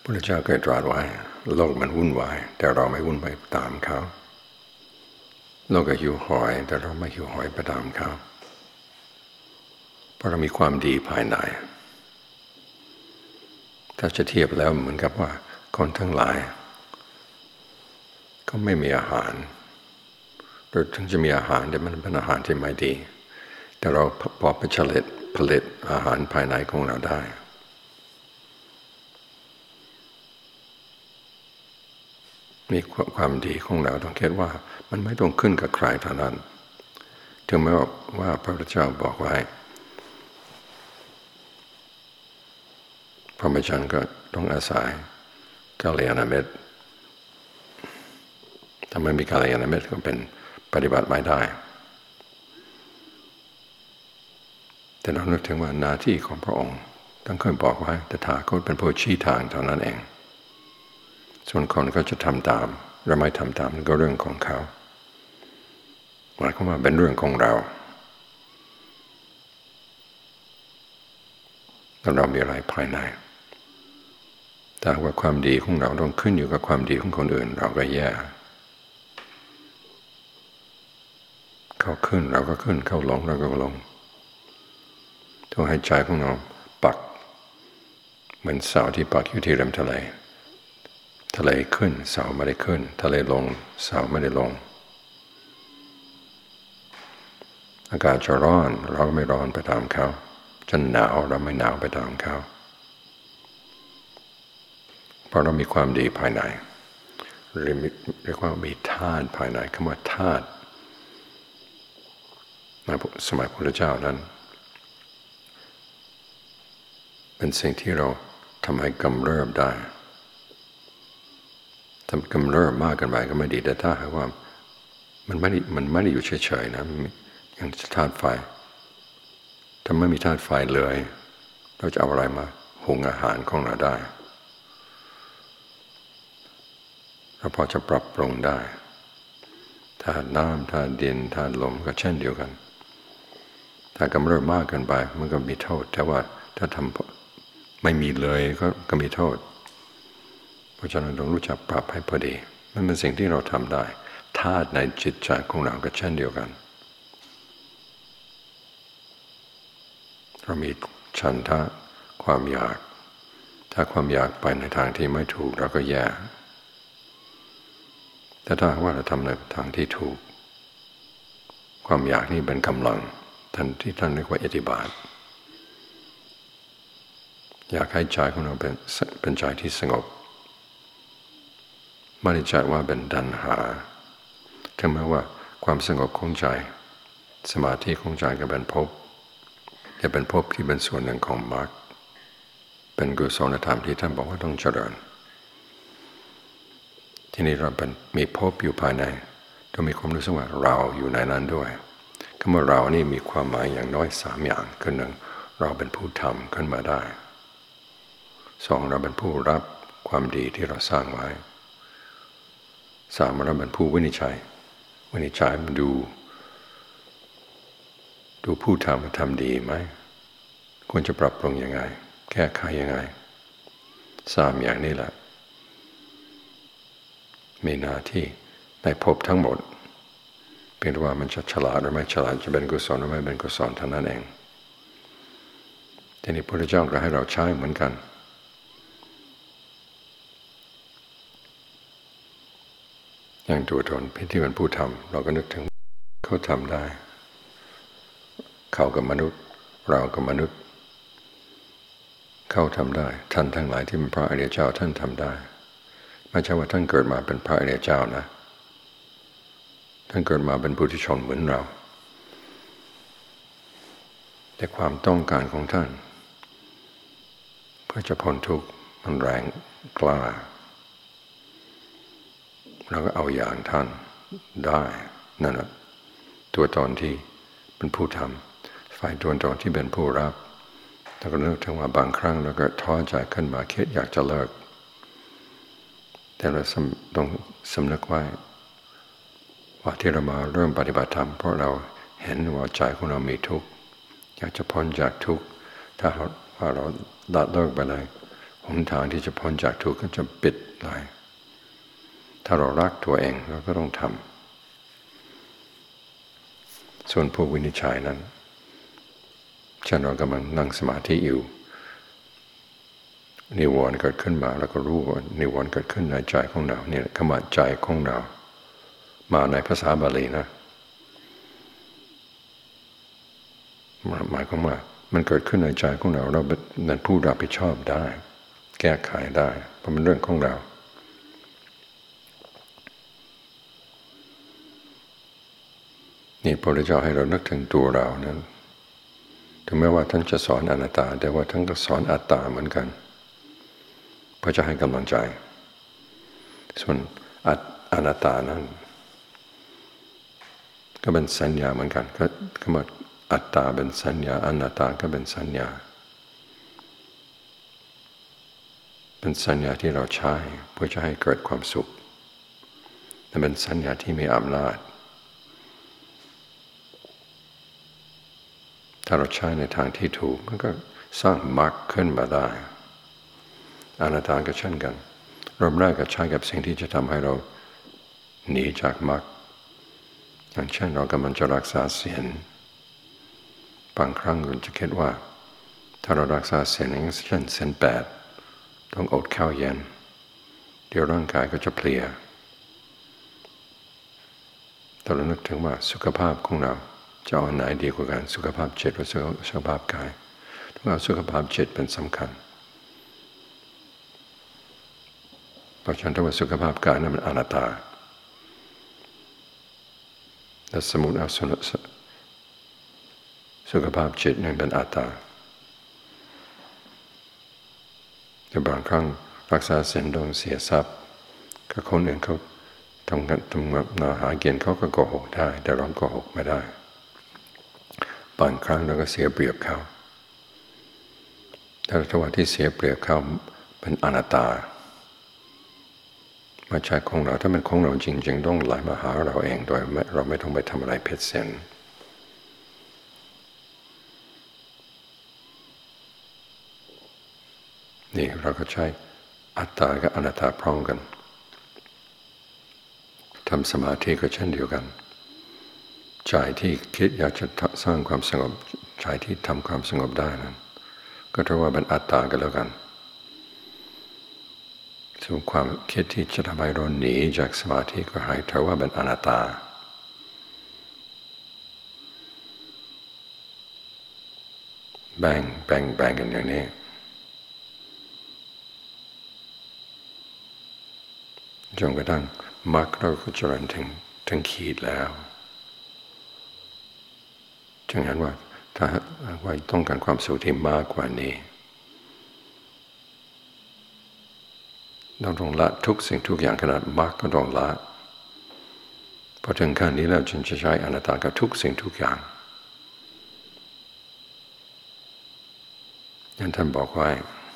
พระเจ้าเคยตรัสไว้โลกมันวุ่นวายแต่เราไม่วุ่นวายตามเขาโลกก็หิวโหยแต่เราไม่หิวโหยไปตามเขาเพราะเรามีความดีภายในถ้าจะเทียบแล้วเหมือนกับว่าคนทั้งหลายก็ไม่มีอาหารหรือถึงจะมีอาหารแต่มันเป็นอาหารที่ไม่ดีแต่เราพอไปผลิตอาหารภายในของเราได้มีความดีของเราต้องคิดว่ามันไม่ต้องขึ้นกับใครเท่านั้นถึงแม้ว่าพระพุทธเจ้าบอกไว้พรหมจรรย์ก็ต้องอาศัยกัลยาณมิตรถ้าไม่มีกัลยาณมิตรก็เป็นปฏิบัติไม่ได้แต่เรานึกถึงว่าหน้าที่ของพระองค์ต้องเคยบอกไว้ตถาคตเป็นผู้ชี้ทางเท่านั้นเองส่วนคนก็จะทำตามหรือไม่ทำตามก็เรื่องของเขาหมายความว่าเป็นเรื่องของเราแล้วเรามีอะไรภายในแต่ว่าความดีของเราต้องขึ้นอยู่กับความดีของคนอื่นเราก็แย่เขาขึ้นเราก็ขึ้นเขาลงเราก็ลงต้องให้ใจของเราปักเหมือนเสาที่ปักอยู่ที่ริมทะเลขึ้นเสาไม่ได้ขึ้นทะเลลงเสาไม่ได้ลงอากาศจะร้อนเราไม่ร้อนไปตามเขาจะหนาวเราไม่หนาวไปตามเขาเพราะเรามีความดีภายในเรียกว่ามีธาตุภายในคำว่าธาตุในสมัยพระพุทธเจ้านั้นเป็นสิ่งที่เราทำให้กำเริบได้ทำกำเริบมากเกินไปก็ไม่ดีแต่ถ้าหากว่ามันไม่ได้อยู่เฉยๆนะอย่างธาตุไฟถ้าไม่มีธาตุไฟเลยเราจะเอาอะไรมาหุงอาหารของเราได้เราพอจะปรับปรุงได้ธาตุน้ำธาตุดินธาตุลมก็เช่นเดียวกันถ้ากำเริบมากเกินไปมันก็มีโทษแต่ว่าถ้าทำไม่มีเลยก็มีโทษเพราะฉะนั้นต้องรู้จักปรับให้พอดีมันเป็นสิ่งที่เราทำได้ธาตุในจิตใจของเราก็เช่นเดียวกันเรามีฉันทะความอยากถ้าความอยากไปในทางที่ไม่ถูกเราก็แย่แต่ถ้าว่าเราทำในทางที่ถูกความอยากนี่เป็นกำลังที่ท่านเรียกว่าอิทธิบาทอยากให้ใจของเราเป็นใจที่สงบไม่ได้ใจว่าเป็นตัณหาถึงแม้ว่าความสงบของใจสมาธิของใจก็เป็นภพจะเป็นภพที่เป็นส่วนหนึ่งของมรรคเป็นกุศลธรรมที่ท่านบอกว่าต้องเจริญที่นี่เรามีภพอยู่ภายในต้องมีความรู้สึกว่าเราอยู่ในนั้นด้วยคำว่าเรานี่มีความหมายอย่างน้อย3อย่างคือ 1เราเป็นผู้ทำขึ้นมาได้ 2เราเป็นผู้รับความดีที่เราสร้างไว้ 3เราเป็นผู้วินิจฉัยมันดูผู้ทำทำดีไหมควรจะปรับปรุงยังไงแก้ไขยังไง3อย่างนี้แหละมีหน้าที่ในภพทั้งหมดเพียงแต่ว่ามันจะฉลาดหรือไม่ฉลาดจะเป็นกุศลหรือไม่เป็นกุศลเท่านั้นเองทีนี้พระพุทธเจ้าก็ให้เราใช้เหมือนกันอย่างตัวตนที่เป็นผู้ทำเราก็นึกถึงเขาทำได้เขากับมนุษย์เรากับมนุษย์เขาทำได้ท่านทั้งหลายที่เป็นพระอริยเจ้าท่านทำได้ไม่ใช่ว่าท่านเกิดมาเป็นพระอริยเจ้านะท่านเกิดมาเป็นปุถุชนเหมือนเราแต่ความต้องการของท่านเพื่อจะพ้นทุกข์มันแรงกล้าเราก็เอาอย่างท่านได้นั่นแหละตัวตนที่เป็นผู้ทำฝ่ายตัวตนที่เป็นผู้รับแล้วก็นึกถึงว่าบางครั้งเราก็ท้อใจขึ้นมาคิดอยากจะเลิกแต่เราต้องสำนึกไว้ว่าที่เรามาเริ่มปฏิบัติธรรมเพราะเราเห็นว่าใจของเรามีทุกข์อยากจะพ้นจากทุกข์ถ้าว่าเราละเลิกไปเลยหนทางที่จะพ้นจากทุกข์ก็จะปิดเลยถ้าเรารักตัวเองเราก็ต้องทำส่วนผู้วินิจฉัยนั้นเช่นเรากำลังนั่งสมาธิอยู่นิวรณ์เกิดขึ้นมาแล้วก็รู้ว่านิวรณ์เกิดขึ้นในใจของเราเนี่ยคำว่าใจของเรามาในภาษาบาลีนะหมายความว่ามันเกิดขึ้นในใจของเราเป็นผู้รับผิดชอบได้แก้ไขได้เพราะมันเรื่องของเรานี่พระพุทธเจ้าให้เรานึกถึงตัวเรานั้นถึงแม้ว่าท่านจะสอนอนัตตาแต่ว่าท่านก็สอนอัตตาเหมือนกันเพื่อจะให้กำลังใจส่วนอนัตตานั้นก็เป็นสัญญาเหมือนกันก็คำว่าอัตตาเป็นสัญญาอนัตตาก็เป็นสัญญาเป็นสัญญาที่เราใช้เพื่อจะให้เกิดความสุขแต่เป็นสัญญาที่มีอำนาจถ้าเราใช้ในทางที่ถูกมันก็สร้างมรรคขึ้นมาได้อนัตตาก็เช่นกันเริ่มแรกก็ใช้กับสิ่งที่จะทำให้เราหนีจากมรรคอย่างเช่นเรากำลังจะรักษาศีลบางครั้งเราจะคิดว่าถ้าเรารักษาศีลอย่างเช่นศีล8ต้องอดข้าวเย็นเดี๋ยวร่างกายก็จะเพลียแต่เรานึกถึงว่าสุขภาพของเราจะเอาไหนดีกว่ากันสุขภาพจิตหรือสุขภาพกายต้องเอาสุขภาพจิตเป็นสำคัญเพราะฉะนั้นถ้าว่าสุขภาพกายนั้นมันอนัตตาแต่สมมุติเอาสุขภาพจิตนั้นเป็นอัตตาแต่บางครั้งรักษาศีลต้องเสียทรัพย์ก็คนอื่นเขาทำหากินเขาก็โกหกได้แต่เราโกหกไม่ได้บางครั้งเราก็เสียเปรียบเขาแต่ถ้าว่าที่เสียเปรียบเขาเป็นอนัตตาไม่ใช่ของเราถ้าเป็นของเราจริงๆต้องไหลมาหาเราเองโดยเราไม่ต้องไปทำอะไรเพ็ดเสียนนี่เราก็ใช้อัตตากับอนัตตาพร้อมกันทำสมาธิก็เช่นเดียวกันใจที่คิดอยากจะสร้างความสงบใจที่ทำความสงบได้นั้นก็ถือว่าเป็นอัตตากันแล้วกันส่วนความคิดที่จะทำให้เราหนีจากสมาธิก็ให้ถือว่าเป็นอนัตตาแบ่งกันอย่างนี้จนกระทั่งมรรคเราก็เจริญถึงขีดแล้วจึงเห็นว่าถ้าว่าต้องการความสุขที่มากกว่านี้เราต้องละทุกสิ่งทุกอย่างขนาดมรรคก็ต้องละพอถึงขั้นนี้แล้วจึงจะใช้อนัตตากับทุกสิ่งทุกอย่างอย่างท่านบอกไว้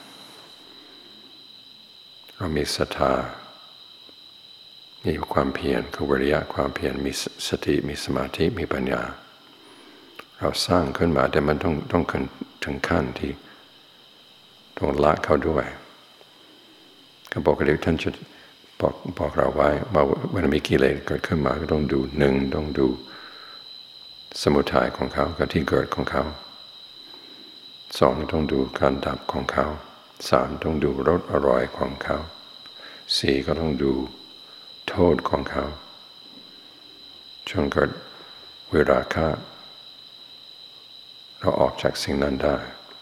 เรามีศรัทธามีความเพียรคือวิริยะความเพียรมีสติมีสมาธิมีปัญญาเราสร้างขึ้นมาแต่มันต้องถึงขั้นที่ต้องละเขาด้วยก็ปกติท่านจะบอกเราไว้ว่าเวลามีกิเลสเกิดขึ้นมาก็ต้องดูหนึ่งต้องดูสมุทัยของเขากับที่เกิดของเขาสองต้องดูการดับของเขาสามต้องดูรสอร่อยของเขาสี่ก็ต้องดูโทษของเขาจนเกิดวิราคะเราออกจากสิ่งนั้นได้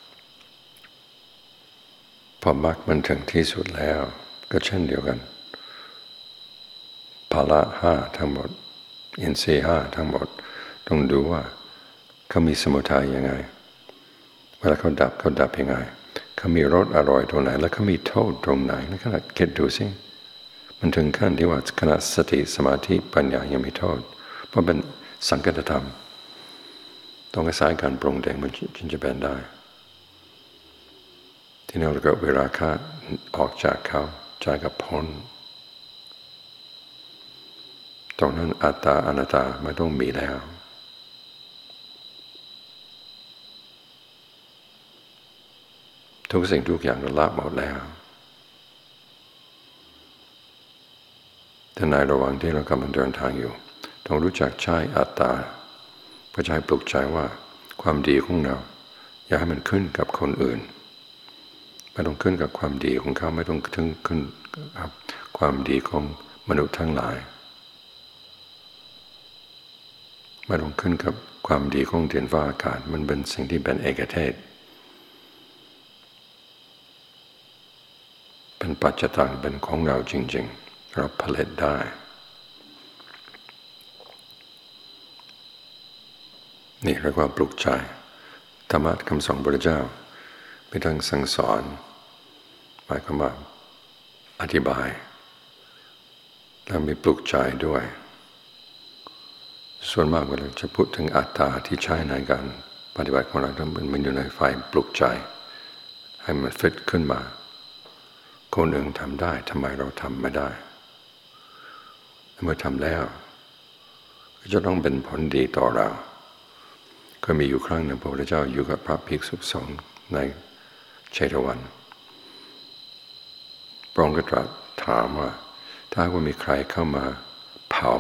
พอมรรคมันถึงที่สุดแล้วก็เช่นเดียวกันภาละห้าทั้งหมดอินทรีย์ห้าทั้งหมดต้องดูว่าเขามีสมุทัยยังไงเวลาเขาดับยังไงเขามีรสอร่อยตรงไหนแล้วเขามีโทษตรงไหนแล้วขนาดคิดดูสิมันถึงขั้นที่ว่าขณะสติสมาธิปัญญายังมีโทษเพราะเป็นสังกัตธรรมต้องอาศัยการปรุงแต่งมันจึงจะเป็นได้ที่นี่เราก็เวลาค่าออกจากเขาใจกับพ้นตรงนั้นอัตตาอนัตตาไม่ต้องมีแล้วทุกสิ่งทุกอย่างเราละหมดแล้วแต่ในระหว่างที่เรากำลังเดินทางอยู่ต้องรู้จักใช้อัตตาเพื่อใช้ปลุกใจว่าความดีของเราอย่าให้มันขึ้นกับคนอื่นไม่ต้องขึ้นกับความดีของเขาไม่ต้องขึ้นกับความดีของมนุษย์ทั้งหลายไม่ต้องขึ้นกับความดีของดินฟ้าอากาศมันเป็นสิ่งที่เป็นเอกเทศเป็นปัจจตังเป็นของเราจริงๆเราผลิตได้นี่เรียกว่าปลุกใจธรรมะคำสอนพระพุทธเจ้าเป็นทางสั่งสอนหมายความว่าอธิบายแล้วมีปลุกใจด้วยส่วนมากเวลาจะพูดถึงอัตตาที่ใช้ในการปฏิบัติของเรามันอยู่ในฝ่ายปลุกใจให้มันฟิตขึ้นมาคนอื่นทำได้ทำไมเราทำไม่ได้เมื่อทำแล้วก็จะต้องเป็นผลดีต่อเราก็มีอยู่ครั้งหนึ่งพระพุทธเจ้าอยู่กับพระภิกษุสงฆ์ในเชตวันพระองค์ก็ตรัสถามว่าถ้าว่ามีใครเข้ามาเผา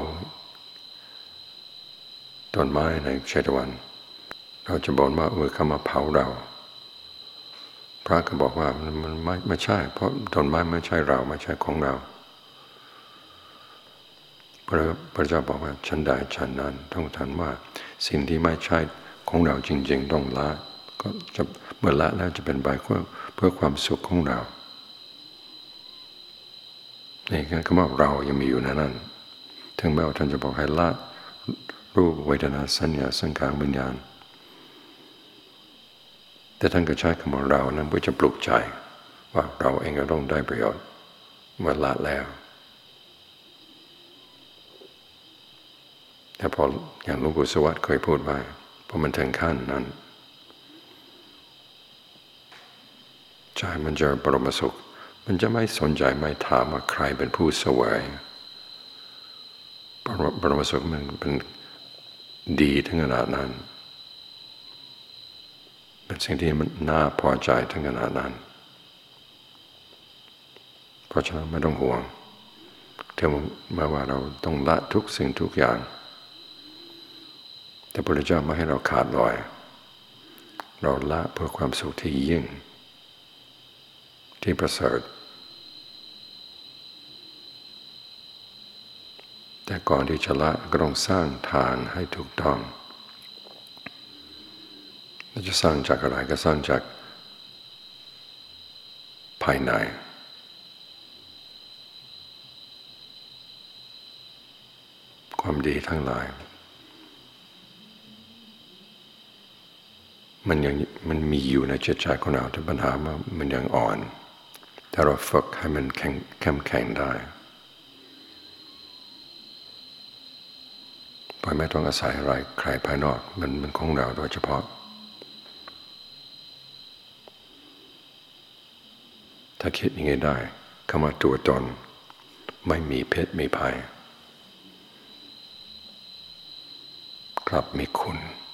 ต้นไม้ในเชตวันเราจะบอกว่าเข้ามาเผาเราพระก็บอกว่ามันไม่ใช่เพราะต้นไม้ไม่ใช่เราไม่ใช่ของเราพระเจ้าบอกว่าฉันใดฉันนั้นต้องทันว่าสิ่งที่ไม่ใช่ของเราจริงๆต้องละก็จะเมื่อละแล้วจะเป็นไปเพื่อความสุขของเรานี่ก็ว่าเรายังมีอยู่ในนั้นถึงแม้ว่าท่านจะบอกให้ละรูปเวทนาสัญญาสังขารวิญญาณแต่ท่านก็ใช้คำว่าเรานั้นเพื่อจะปลุกใจว่าเราเองก็ต้องได้ประโยชน์เมื่อละแล้วแต่พออย่างหลวงปู่สวัสดิ์เคยพูดไว้พอมันถึงขั้นนั้นใจมันจะปรมสุขมันจะไม่สนใจไม่ถามว่าใครเป็นผู้เสวยปรมสุขมันเป็นดีถึงขนาดนั้นเป็นสิ่งที่มันน่าพอใจถึงขนาดนั้นเพราะฉะนั้นไม่ต้องห่วงถึงแม้ว่าเราต้องละทุกสิ่งทุกอย่างแต่พระพุทธเจ้าไม่ให้เราขาดลอยเราละเพื่อความสุขที่ยิ่งที่ประเสริฐแต่ก่อนที่จะละก็ต้องสร้างทางให้ถูกต้องเราจะสร้างจากอะไรก็สร้างจากภายในความดีทั้งหลายมันมีอยู่ในจิตใจของเราแต่ปัญหามันยังอ่อนแต่เราฝึกให้มันเข้มแข็งได้ไม่ต้องอาศัยอะไรใครภายนอกมันของเราโดยเฉพาะถ้าคิดอย่างนี้ได้คำว่าตัวตนไม่มีเพศมีภัยกลับมีคุณ